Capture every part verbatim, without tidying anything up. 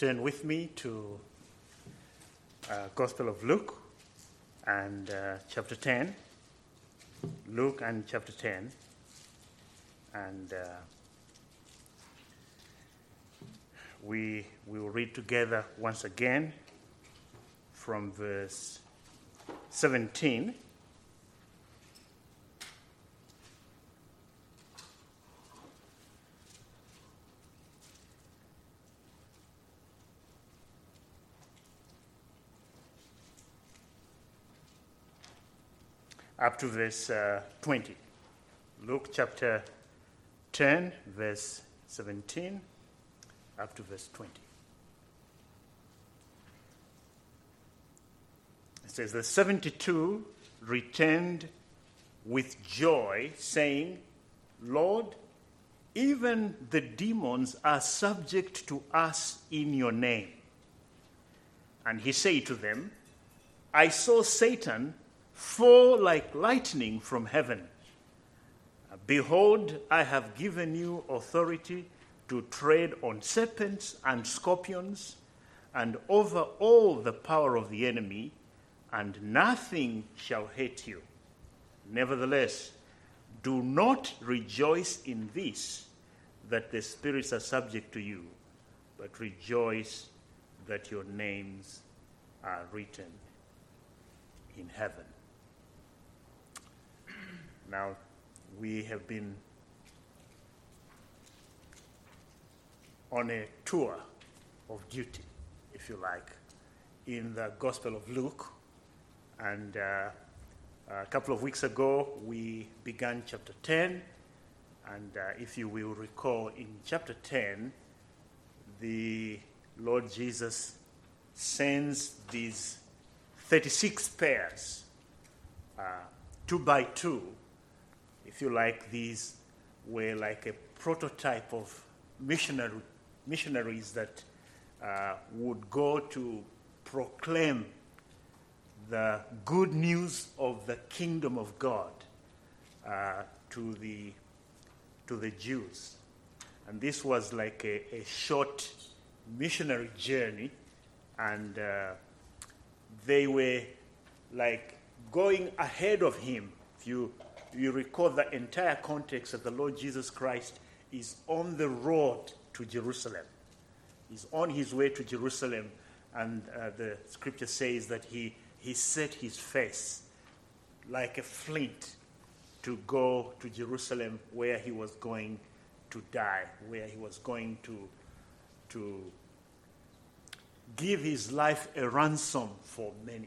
turn with me to uh, Gospel of Luke and uh, chapter ten. Luke and chapter ten. And uh, we will read together once again from verse seventeen. Up to verse uh, twenty. Luke chapter ten, verse seventeen, up to verse twenty. It says, the seventy-two returned with joy, saying, Lord, even the demons are subject to us in your name. And he said to them, I saw Satan fall like lightning from heaven. Behold, I have given you authority to tread on serpents and scorpions and over all the power of the enemy, and nothing shall hurt you. Nevertheless, do not rejoice in this, that the spirits are subject to you, but rejoice that your names are written in heaven. Now, we have been on a tour of duty, if you like, in the Gospel of Luke. And uh, a couple of weeks ago, we began chapter ten. And uh, if you will recall, in chapter ten, the Lord Jesus sends these thirty-six pairs, uh, two by two. If you like, these were like a prototype of missionary, missionaries that uh, would go to proclaim the good news of the kingdom of God uh, to the to the Jews. And this was like a, a short missionary journey, and uh, they were like going ahead of him. If you You recall the entire context that the Lord Jesus Christ is on the road to Jerusalem. He's on his way to Jerusalem, and uh, the scripture says that he, he set his face like a flint to go to Jerusalem, where he was going to die, where he was going to, to give his life a ransom for many.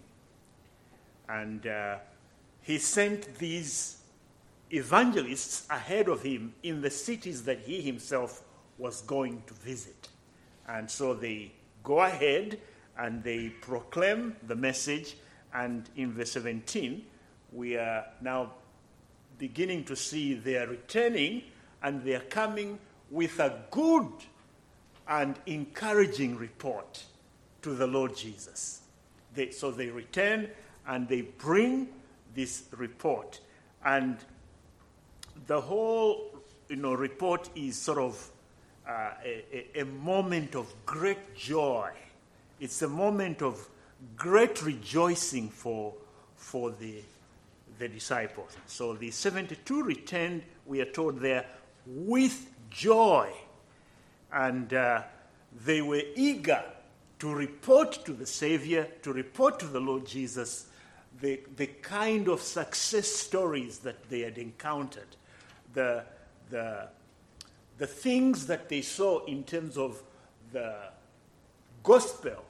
And uh, he sent these evangelists ahead of him in the cities that he himself was going to visit. And so they go ahead and they proclaim the message. And in verse seventeen, we are now beginning to see they are returning, and they are coming with a good and encouraging report to the Lord Jesus. They, so they return and they bring this report. And the whole, you know, report is sort of uh, a, a moment of great joy. It's a moment of great rejoicing for for the the disciples. So the seventy-two returned, we are told there, with joy, and uh, they were eager to report to the Savior, to report to the Lord Jesus, the the kind of success stories that they had encountered. The, the, the things that they saw in terms of the gospel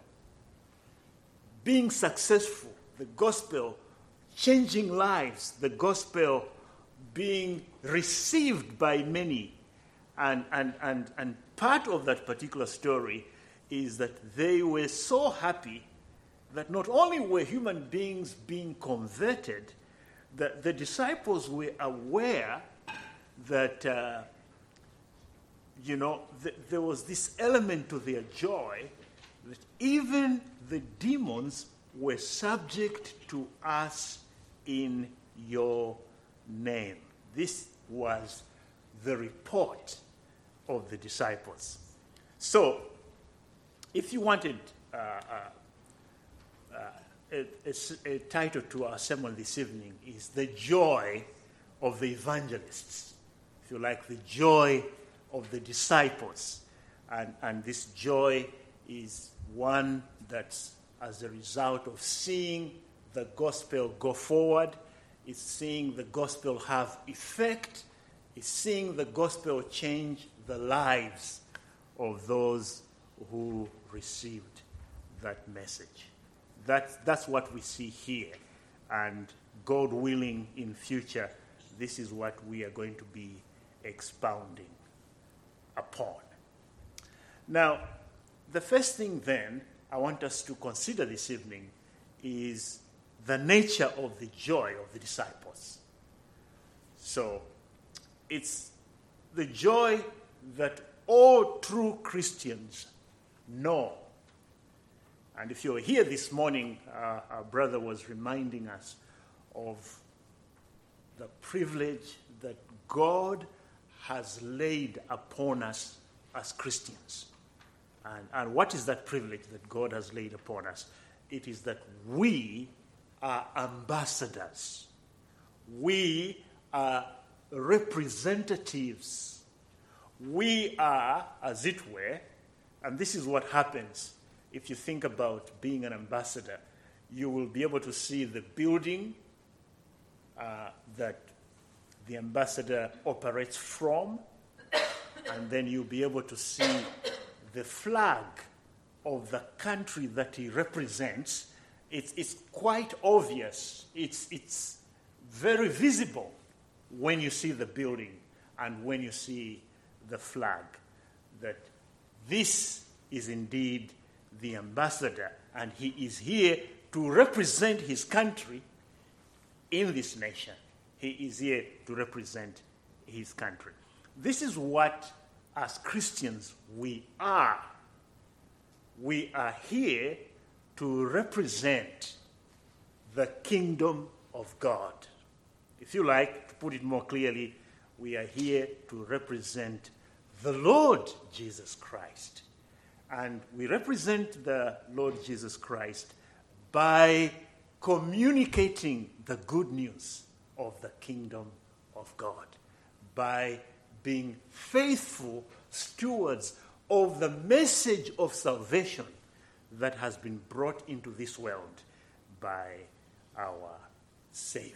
being successful, the gospel changing lives, the gospel being received by many. And, and, and, and part of that particular story is that they were so happy that not only were human beings being converted, that the disciples were aware that, uh, you know, th- there was this element to their joy that even the demons were subject to us in your name. This was the report of the disciples. So, if you wanted uh, uh, uh, a, a, a title to our sermon this evening is The Joy of the Evangelists. If you like, the joy of the disciples. And, and this joy is one that's as a result of seeing the gospel go forward. It's seeing the gospel have effect. It's seeing the gospel change the lives of those who received that message. That's, that's what we see here. And God willing, in future, this is what we are going to be expounding upon. Now, the first thing then I want us to consider this evening is the nature of the joy of the disciples. So, it's the joy that all true Christians know. And if you're here this morning, uh, our brother was reminding us of the privilege that God has laid upon us as Christians. And, and what is that privilege that God has laid upon us? It is that we are ambassadors. We are representatives. We are, as it were, and this is what happens if you think about being an ambassador. You will be able to see the building uh, that the ambassador operates from, and then you'll be able to see the flag of the country that he represents. It's, it's quite obvious. It's, it's very visible when you see the building and when you see the flag, that this is indeed the ambassador, and he is here to represent his country in this nation. He is here to represent his country. This is what, as Christians, we are. We are here to represent the kingdom of God. If you like, to put it more clearly, we are here to represent the Lord Jesus Christ. And we represent the Lord Jesus Christ by communicating the good news of the kingdom of God, by being faithful stewards of the message of salvation that has been brought into this world by our Savior.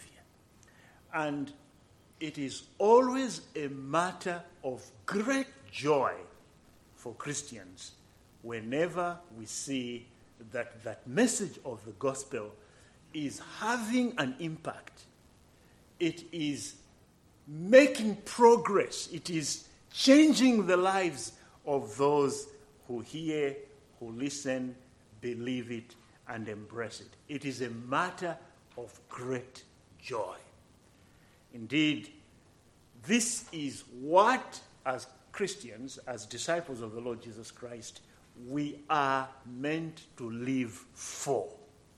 And it is always a matter of great joy for Christians whenever we see that that message of the gospel is having an impact. It is making progress. It is changing the lives of those who hear, who listen, believe it, and embrace it. It is a matter of great joy. Indeed, this is what, as Christians, as disciples of the Lord Jesus Christ, we are meant to live for.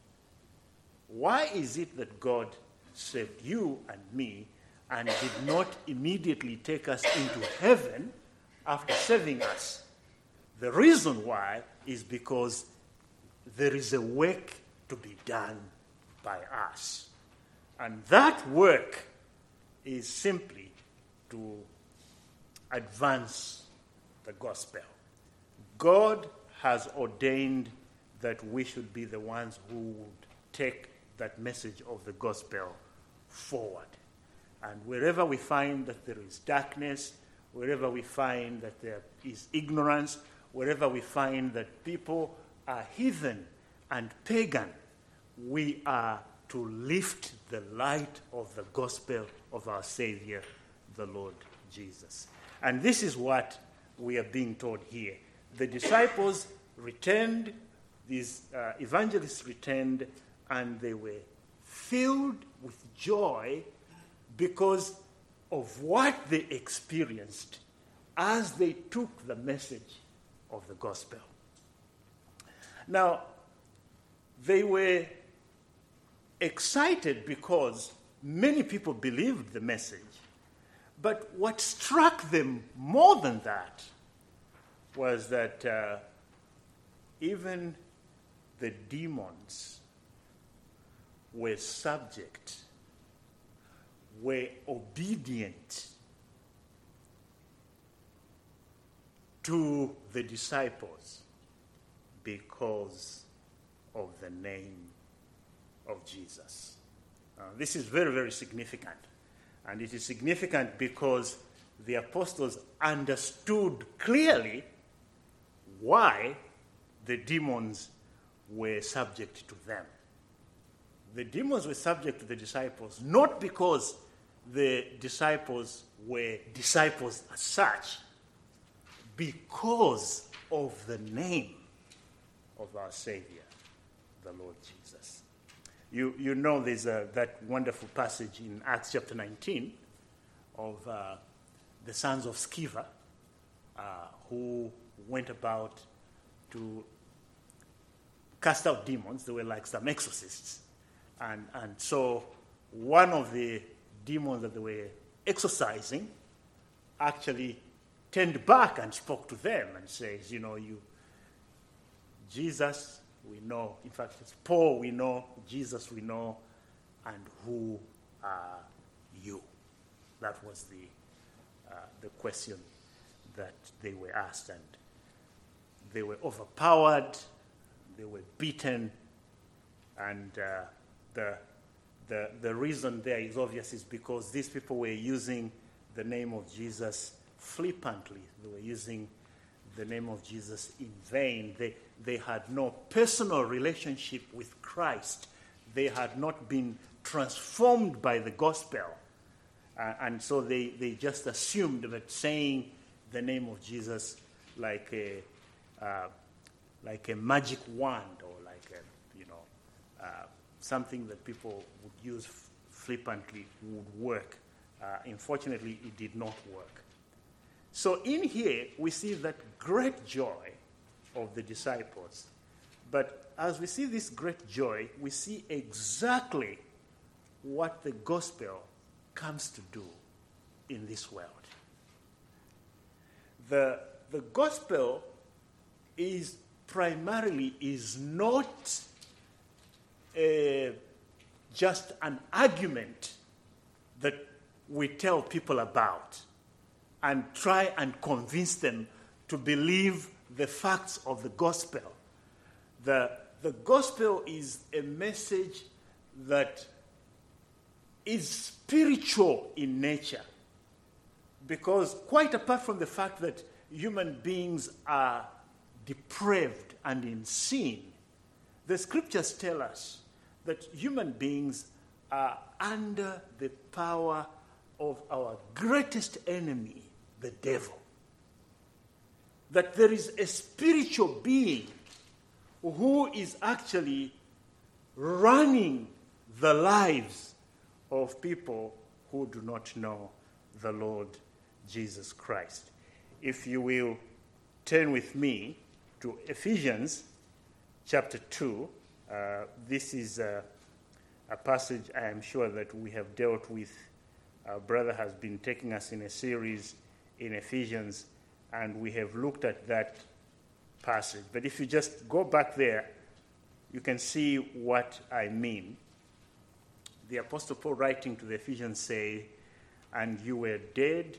Why is it that God saved you and me and did not immediately take us into heaven after saving us? The reason why is because there is a work to be done by us. And that work is simply to advance the gospel. God has ordained that we should be the ones who would take that message of the gospel forward. And wherever we find that there is darkness, wherever we find that there is ignorance, wherever we find that people are heathen and pagan, we are to lift the light of the gospel of our Savior, the Lord Jesus. And this is what we are being told here. The disciples returned, these uh, evangelists returned, and they were filled with joy because of what they experienced as they took the message of the gospel. Now, they were excited because many people believed the message. But what struck them more than that was that uh, even the demons were subject, were obedient to the disciples because of the name of Jesus. Uh, this is very, very significant. And it is significant because the apostles understood clearly why the demons were subject to them. The demons were subject to the disciples not because the disciples were disciples as such, because of the name of our Savior, the Lord Jesus. You, you know there's a, that wonderful passage in Acts chapter nineteen of uh, the sons of Sceva uh, who went about to cast out demons. They were like some exorcists. And, and so one of the demons that they were exorcising actually turned back and spoke to them and says, you know, you, Jesus, we know. In fact, it's Paul, we know. Jesus, we know. And who are you? That was the, uh, the question that they were asked. And they were overpowered. They were beaten. And uh, the, the, the reason there is obvious is because these people were using the name of Jesus flippantly. They were using the name of Jesus in vain. They, they had no personal relationship with Christ. They had not been transformed by the gospel. Uh, and so they, they just assumed that saying the name of Jesus like a, uh, like a magic wand or like a, you know, uh, something that people would use f- flippantly would work. Uh, unfortunately, it did not work. So in here, we see that great joy of the disciples. But as we see this great joy, we see exactly what the gospel comes to do in this world. The, the gospel is primarily is not a, just an argument that we tell people about and try and convince them to believe the facts of the gospel. The, the gospel is a message that is spiritual in nature, because quite apart from the fact that human beings are depraved and in sin, the scriptures tell us that human beings are under the power of our greatest enemy, the devil. That there is a spiritual being who is actually running the lives of people who do not know the Lord Jesus Christ. If you will turn with me to Ephesians chapter two, uh, this is a, a passage I am sure that we have dealt with. Our brother has been taking us in a series in Ephesians, and we have looked at that passage. But if you just go back there, you can see what I mean. The Apostle Paul, writing to the Ephesians, say, "And you were dead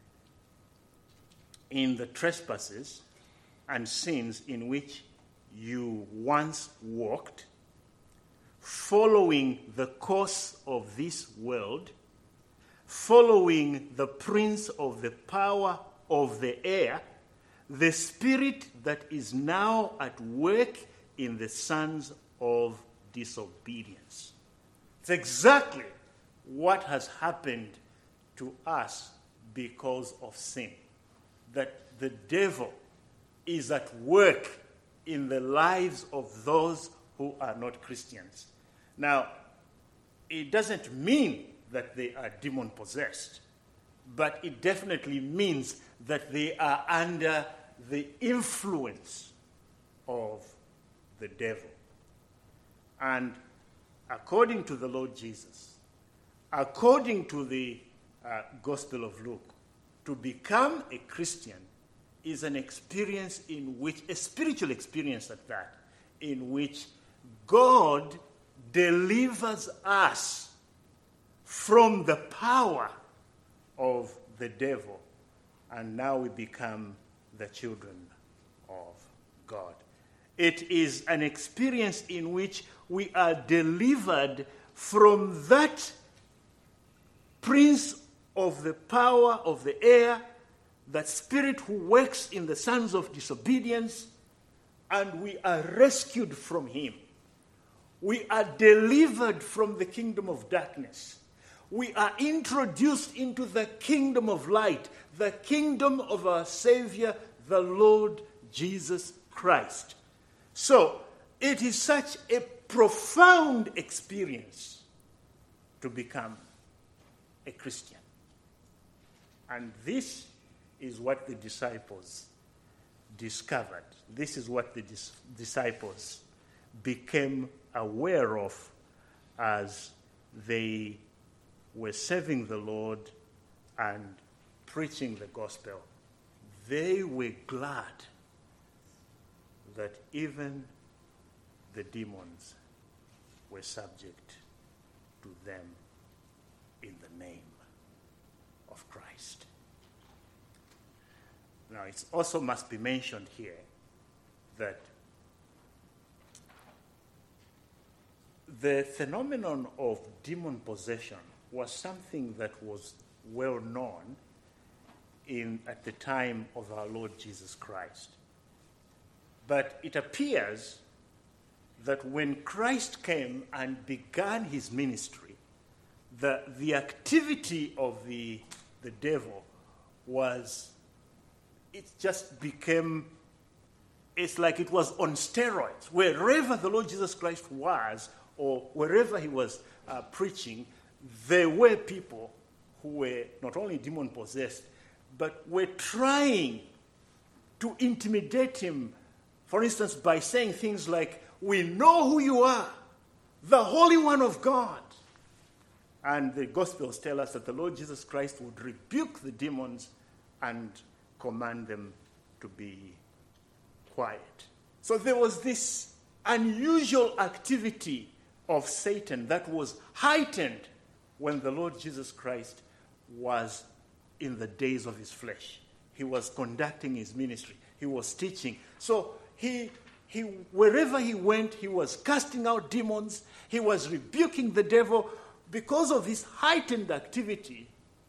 in the trespasses and sins in which you once walked, following the course of this world, following the prince of the power of the air, the spirit that is now at work in the sons of disobedience." It's exactly what has happened to us because of sin. That the devil is at work in the lives of those who are not Christians. Now, it doesn't mean that they are demon-possessed, but it definitely means that they are under the influence of the devil. And according to the Lord Jesus, according to the uh, Gospel of Luke, to become a Christian is an experience in which, a spiritual experience at that, in which God delivers us from the power of the devil, and now we become the children of God. It is an experience in which we are delivered from that prince of the power of the air, that spirit who works in the sons of disobedience, and we are rescued from him. We are delivered from the kingdom of darkness. We are introduced into the kingdom of light, the kingdom of our Savior, the Lord Jesus Christ. So, it is such a profound experience to become a Christian. And this is what the disciples discovered. This is what the dis- disciples became aware of as they were serving the Lord and preaching the gospel. They were glad that even the demons were subject to them in the name of Christ. Now, it also must be mentioned here that the phenomenon of demon possession was something that was well known in, at the time of our Lord Jesus Christ. But it appears that when Christ came and began his ministry, the, the activity of the, the devil was, it just became, it's like it was on steroids. Wherever the Lord Jesus Christ was, or wherever he was uh, preaching, there were people who were not only demon-possessed, but were trying to intimidate him, for instance, by saying things like, "We know who you are, the Holy One of God." And the Gospels tell us that the Lord Jesus Christ would rebuke the demons and command them to be quiet. So there was this unusual activity of Satan that was heightened when the Lord Jesus Christ was in the days of his flesh. He was conducting his ministry. He was teaching. So he, he, wherever he went, he was casting out demons. He was rebuking the devil. Because of his heightened activity,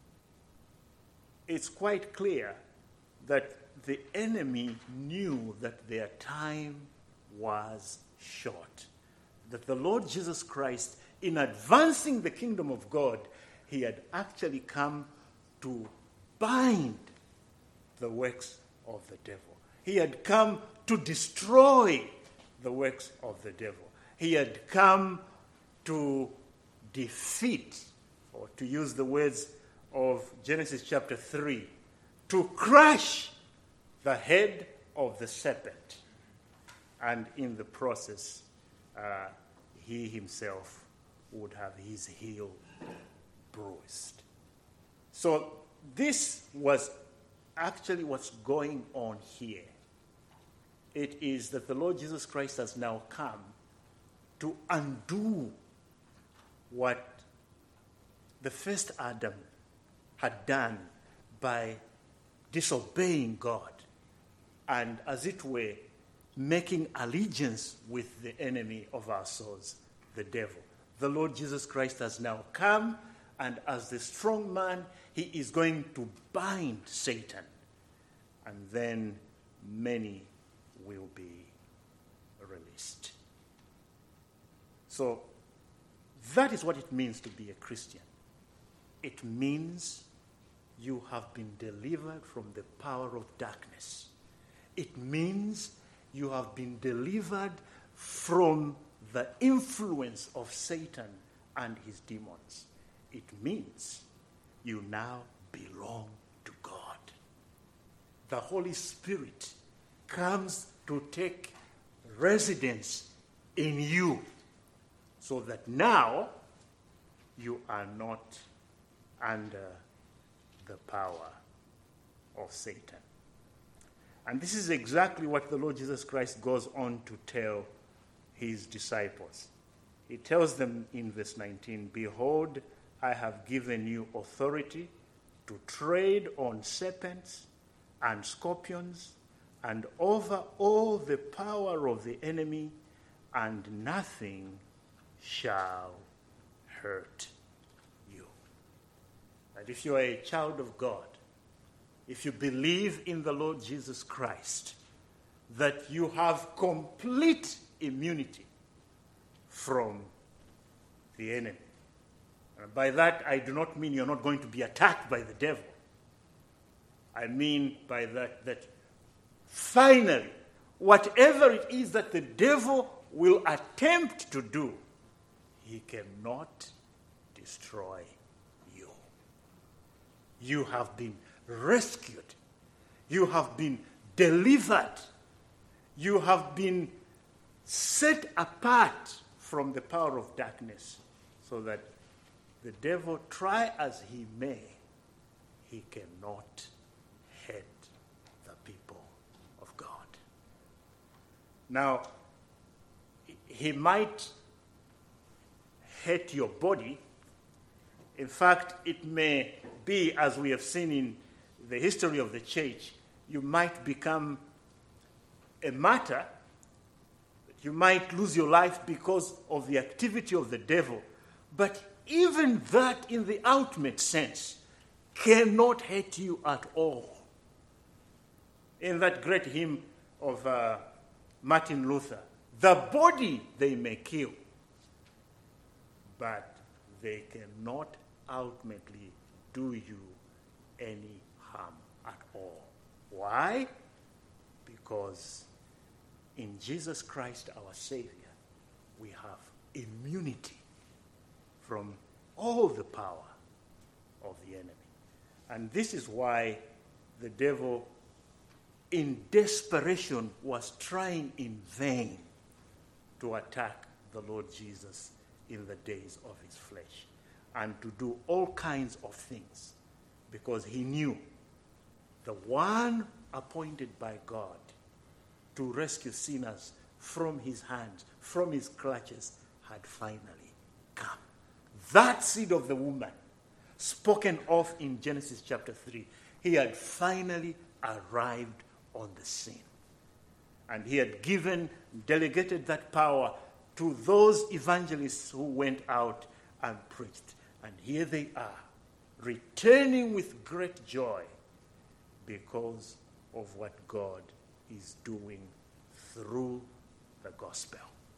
it's quite clear that the enemy knew that their time was short. That the Lord Jesus Christ, in advancing the kingdom of God, he had actually come to bind the works of the devil. He had come to destroy the works of the devil. He had come to defeat, or to use the words of Genesis chapter three, to crush the head of the serpent. And in the process, uh, he himself would have his heel bruised. So this was actually what's going on here. It is that the Lord Jesus Christ has now come to undo what the first Adam had done by disobeying God and, as it were, making allegiance with the enemy of our souls, the devil. The Lord Jesus Christ has now come, and as the strong man, he is going to bind Satan, and then many will be released. So that is what it means to be a Christian. It means you have been delivered from the power of darkness. It means you have been delivered from the influence of Satan and his demons. It means you now belong to God. The Holy Spirit comes to take residence in you, so that now you are not under the power of Satan. And this is exactly what the Lord Jesus Christ goes on to tell his disciples. He tells them in verse nineteen, "Behold, I have given you authority to tread on serpents and scorpions and over all the power of the enemy, and nothing shall hurt you." That if you are a child of God, if you believe in the Lord Jesus Christ, that you have complete immunity from the enemy. And by that, I do not mean you're not going to be attacked by the devil. I mean by that that finally, whatever it is that the devil will attempt to do, he cannot destroy you. You have been rescued. You have been delivered. You have been set apart from the power of darkness, so that the devil, try as he may, he cannot hurt the people of God. Now, he might hurt your body. In fact, it may be, as we have seen in the history of the church, you might become a martyr. You might lose your life because of the activity of the devil. But even that, in the ultimate sense, cannot hurt you at all. In that great hymn of uh, Martin Luther, "The body they may kill, but they cannot ultimately do you any harm at all." Why? Because in Jesus Christ, our Savior, we have immunity from all the power of the enemy. And this is why the devil, in desperation, was trying in vain to attack the Lord Jesus in the days of his flesh, and to do all kinds of things, because he knew the one appointed by God to rescue sinners from his hands, from his clutches, had finally come. That seed of the woman, spoken of in Genesis chapter three, he had finally arrived on the scene. And he had given, delegated that power to those evangelists who went out and preached. And here they are, returning with great joy because of what God is doing through the gospel.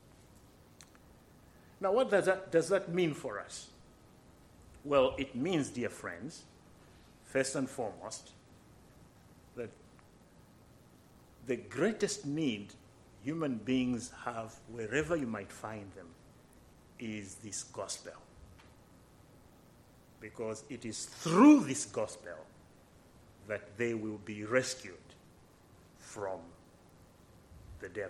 Now, what does that, does that mean for us? Well, it means, dear friends, first and foremost, that the greatest need human beings have, wherever you might find them, is this gospel. Because it is through this gospel that they will be rescued from the devil.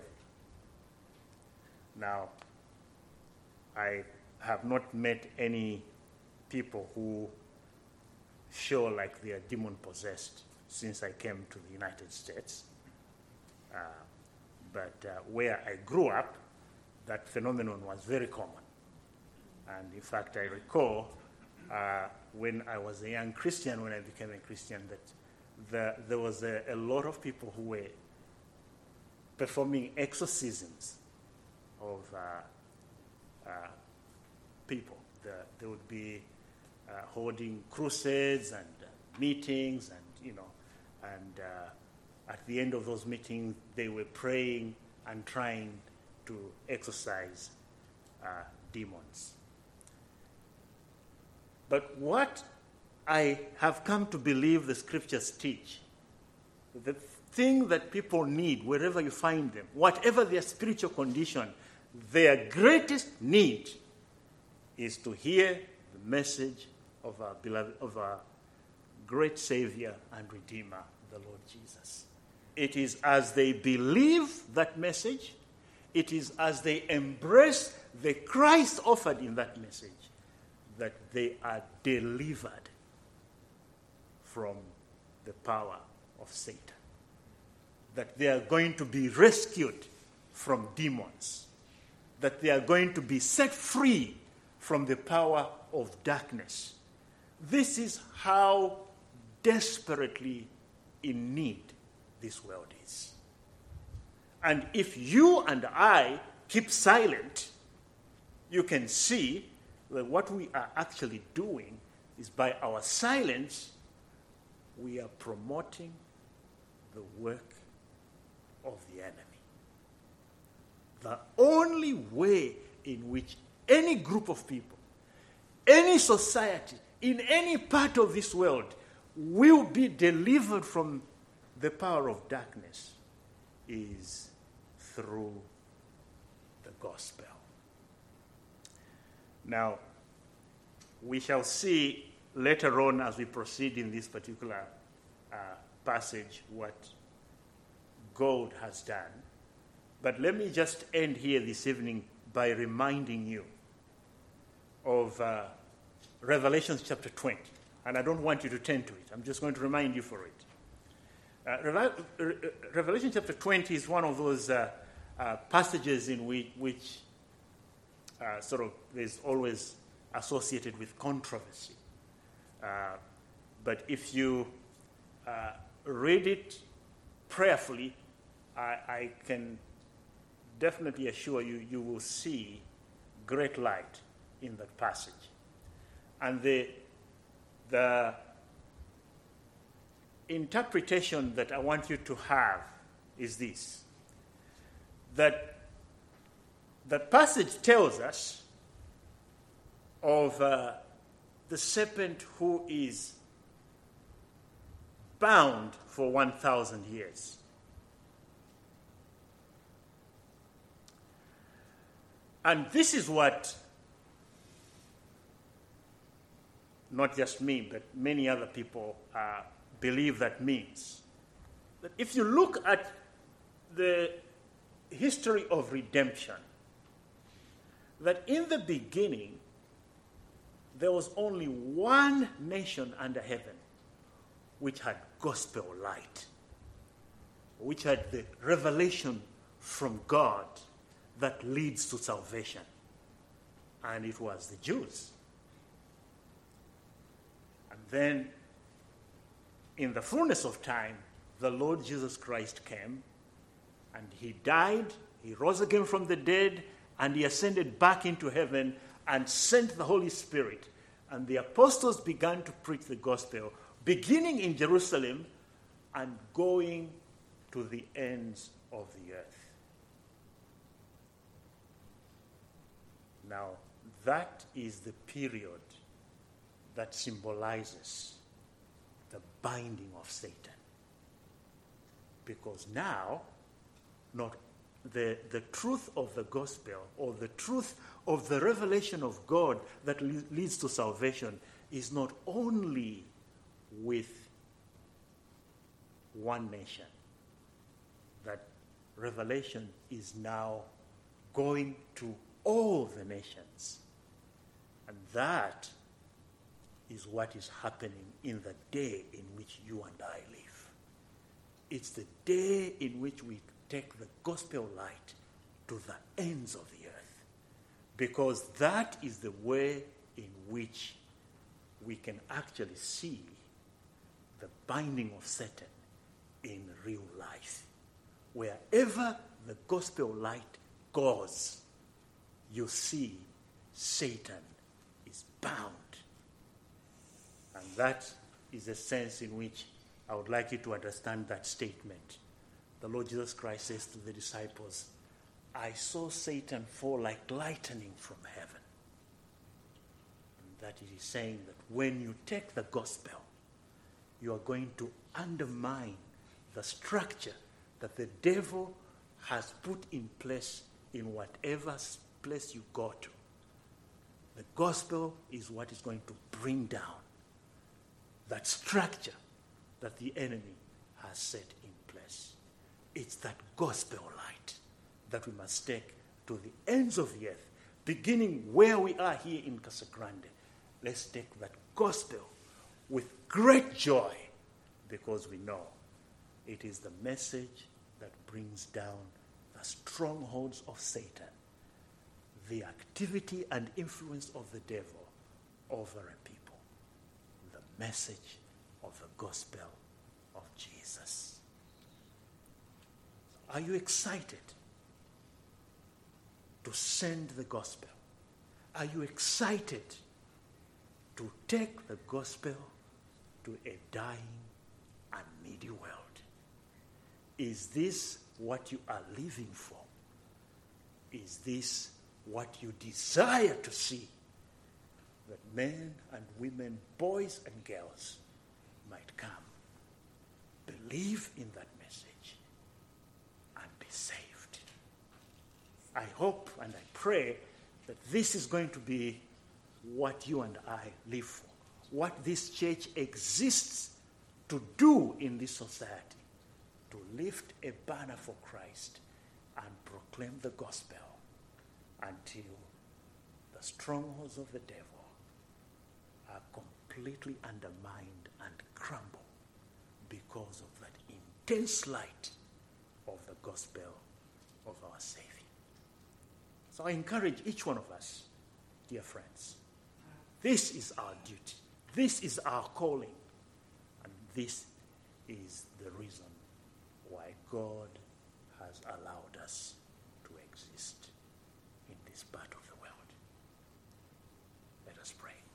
Now, I have not met any people who show like they are demon-possessed since I came to the United States. Uh, but uh, where I grew up, that phenomenon was very common. And in fact, I recall uh, when I was a young Christian, when I became a Christian, that the, there was a, a lot of people who were performing exorcisms of uh, uh, people. The, they would be uh, holding crusades and uh, meetings, and you know, and uh, at the end of those meetings, they were praying and trying to exorcise uh, demons. But what I have come to believe the scriptures teach, the thing that people need wherever you find them, whatever their spiritual condition, their greatest need is to hear the message of our beloved, of our great Savior and Redeemer, the Lord Jesus. It is as they believe that message, it is as they embrace the Christ offered in that message, that they are delivered from the power of Satan. that they are going to be rescued from demons, that they are going to be set free from the power of darkness. This is how desperately in need this world is. And if you and I keep silent, you can see that what we are actually doing is by our silence, we are promoting the work of the enemy. The only way in which any group of people, any society, in any part of this world will be delivered from the power of darkness is through the gospel. Now, we shall see later on as we proceed in this particular uh, passage what God has done. But let me just end here this evening by reminding you of uh, Revelation chapter twenty. And I don't want you to turn to it. I'm just going to remind you for it. Uh, Re- Re- Revelation chapter twenty is one of those uh, uh, passages in which, which uh, sort of is always associated with controversy. Uh, but if you uh, read it prayerfully, I, I can definitely assure you, you will see great light in that passage. And the, the interpretation that I want you to have is this, that the passage tells us of uh, the serpent who is bound for one thousand years. And this is what not just me, but many other people uh, believe that means. That if you look at the history of redemption, that in the beginning, there was only one nation under heaven which had gospel light, which had the revelation from God that leads to salvation. And it was the Jews. And then, in the fullness of time, the Lord Jesus Christ came, and he died, he rose again from the dead, and he ascended back into heaven and sent the Holy Spirit. And the apostles began to preach the gospel, beginning in Jerusalem and going to the ends of the earth. Now, that is the period that symbolizes the binding of Satan. Because now, not the, the truth of the gospel or the truth of the revelation of God that le- leads to salvation is not only with one nation. That revelation is now going to all the nations. And that is what is happening in the day in which you and I live. It's the day in which we take the gospel light to the ends of the earth. Because that is the way in which we can actually see the binding of Satan in real life. Wherever the gospel light goes, you see Satan is bound. And that is the sense in which I would like you to understand that statement. The Lord Jesus Christ says to the disciples, I saw Satan fall like lightning from heaven. And that it is saying that when you take the gospel, you are going to undermine the structure that the devil has put in place in whatever place you go to. The gospel is what is going to bring down that structure that the enemy has set in place. It's that gospel light that we must take to the ends of the earth, beginning where we are here in Casa Grande. Let's take that gospel with great joy because we know it is the message that brings down the strongholds of Satan, the activity and influence of the devil over a people, the message of the gospel of Jesus. Are you excited to send the gospel? Are you excited to take the gospel to a dying and needy world? Is this what you are living for? Is this what you desire to see? That men and women, boys and girls might come, believe in that message, and be saved. I hope and I pray that this is going to be what you and I live for, what this church exists to do in this society, to lift a banner for Christ and proclaim the gospel until the strongholds of the devil are completely undermined and crumble because of that intense light of the gospel of our Savior. So I encourage each one of us, dear friends, this is our duty, this is our calling, and this is the reason why God has allowed us to exist in this part of the world. Let us pray.